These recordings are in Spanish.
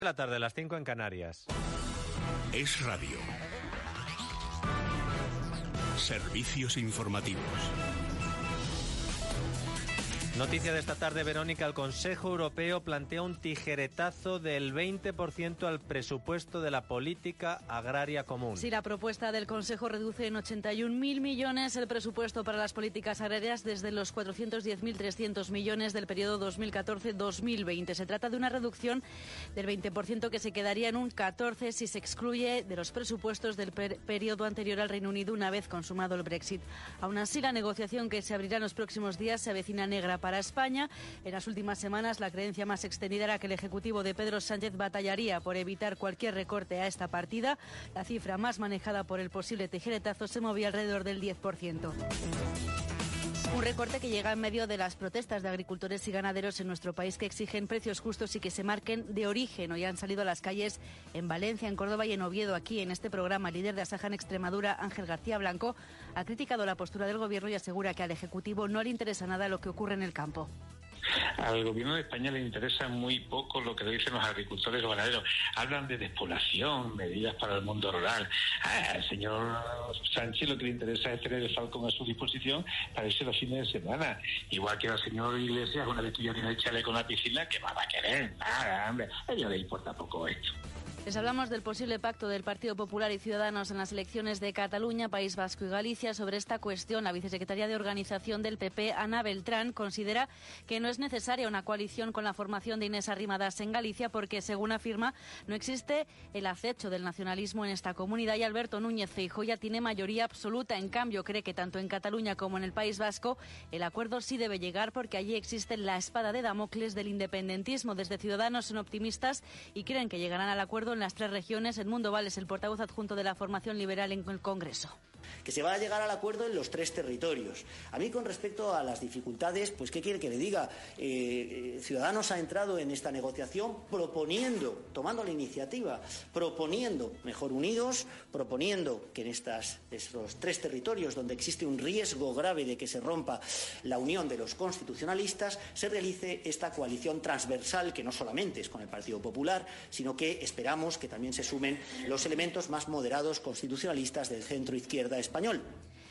La tarde, las 5 en Canarias. Es Radio. Servicios informativos. Noticia de esta tarde, Verónica. El Consejo Europeo plantea un tijeretazo del 20% al presupuesto de la política agraria común. Sí, la propuesta del Consejo reduce en 81.000 millones el presupuesto para las políticas agrarias desde los 410.300 millones del periodo 2014-2020. Se trata de una reducción del 20% que se quedaría en un 14% si se excluye de los presupuestos del periodo anterior al Reino Unido una vez consumado el Brexit. Aún así, la negociación que se abrirá en los próximos días se avecina negra para España. En las últimas semanas, la creencia más extendida era que el Ejecutivo de Pedro Sánchez batallaría por evitar cualquier recorte a esta partida. La cifra más manejada por el posible tijeretazo se movía alrededor del 10%. Un recorte que llega en medio de las protestas de agricultores y ganaderos en nuestro país que exigen precios justos y que se marquen de origen. Hoy han salido a las calles en Valencia, en Córdoba y en Oviedo. Aquí, en este programa, el líder de Asaja en Extremadura, Ángel García Blanco, ha criticado la postura del Gobierno y asegura que al Ejecutivo no le interesa nada lo que ocurre en el campo. Al Gobierno de España le interesa muy poco lo que le dicen los agricultores o ganaderos. Hablan de despoblación, medidas para el mundo rural. Al señor Sánchez lo que le interesa es tener el Falcón a su disposición para irse los fines de semana. Igual que al señor Iglesias, una vez que ya tiene el chaleco en la piscina, ¿qué va a querer? Nada, hombre. A ellos le importa poco esto. Les hablamos del posible pacto del Partido Popular y Ciudadanos en las elecciones de Cataluña, País Vasco y Galicia. Sobre esta cuestión, la vicesecretaria de Organización del PP, Ana Beltrán, considera que no es necesaria una coalición con la formación de Inés Arrimadas en Galicia porque, según afirma, no existe el acecho del nacionalismo en esta comunidad y Alberto Núñez Feijóo ya tiene mayoría absoluta. En cambio, cree que tanto en Cataluña como en el País Vasco el acuerdo sí debe llegar porque allí existe la espada de Damocles del independentismo. Desde Ciudadanos son optimistas y creen que llegarán al acuerdo en las tres regiones. Edmundo Vales, el portavoz adjunto de la formación liberal en el Congreso. Que se va a llegar al acuerdo en los tres territorios. A mí, con respecto a las dificultades, pues ¿qué quiere que le diga? Ciudadanos ha entrado en esta negociación tomando la iniciativa, proponiendo mejor unidos, proponiendo que en estos tres territorios donde existe un riesgo grave de que se rompa la unión de los constitucionalistas, se realice esta coalición transversal que no solamente es con el Partido Popular, sino que esperamos que también se sumen los elementos más moderados constitucionalistas del centro izquierda español.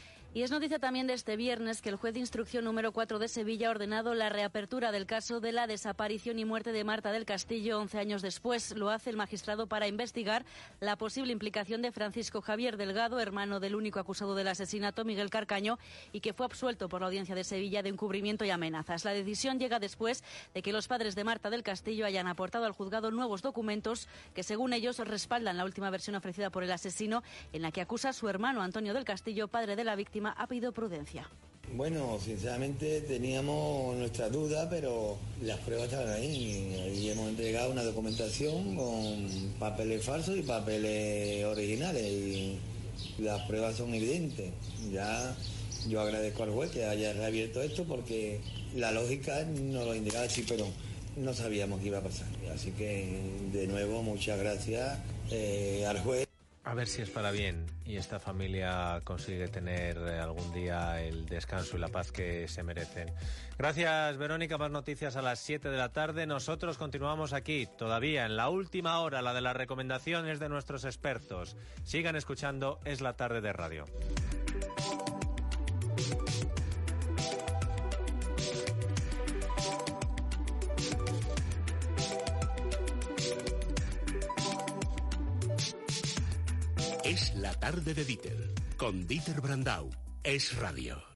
Y es noticia también de este viernes que el juez de instrucción número 4 de Sevilla ha ordenado la reapertura del caso de la desaparición y muerte de Marta del Castillo 11 años después. Lo hace el magistrado para investigar la posible implicación de Francisco Javier Delgado, hermano del único acusado del asesinato, Miguel Carcaño, y que fue absuelto por la Audiencia de Sevilla de encubrimiento y amenazas. La decisión llega después de que los padres de Marta del Castillo hayan aportado al juzgado nuevos documentos que, según ellos, respaldan la última versión ofrecida por el asesino, en la que acusa a su hermano Antonio del Castillo, padre de la víctima. Ha pedido prudencia. Bueno, sinceramente teníamos nuestras dudas, pero las pruebas estaban ahí y hemos entregado una documentación con papeles falsos y papeles originales y las pruebas son evidentes. Ya yo agradezco al juez que haya reabierto esto porque la lógica nos lo indicaba así, pero no sabíamos qué iba a pasar. Así que, de nuevo, muchas gracias al juez. A ver si es para bien y esta familia consigue tener algún día el descanso y la paz que se merecen. Gracias, Verónica. Más noticias a las 7 de la tarde. Nosotros continuamos aquí, todavía en la última hora, la de las recomendaciones de nuestros expertos. Sigan escuchando Es la Tarde de Radio. Es la tarde de Dieter, con Dieter Brandau. Es Radio.